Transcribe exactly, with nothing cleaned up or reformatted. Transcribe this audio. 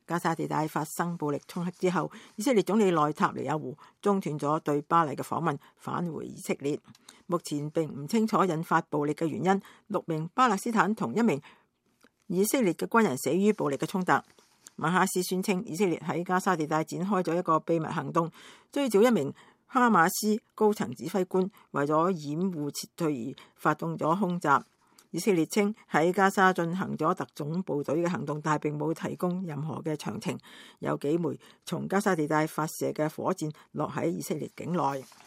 加沙地帶發生暴力衝突之後，以色列總理內塔尼亞胡中斷咗對巴黎嘅訪問，返回以色列。目前並唔清楚引發暴力嘅原因。六名巴勒斯坦同一名以色列嘅軍人死於暴力嘅衝突。馬哈斯宣稱，以色列喺加沙地帶展開咗一個秘密行動，追剿一名哈馬斯高層指揮官，為咗掩護撤退而發動咗空襲。以色列稱喺加沙進行咗特種部隊嘅行動，但係並冇提供任何嘅詳情。有幾枚從加沙地帶發射嘅火箭落喺以色列境內。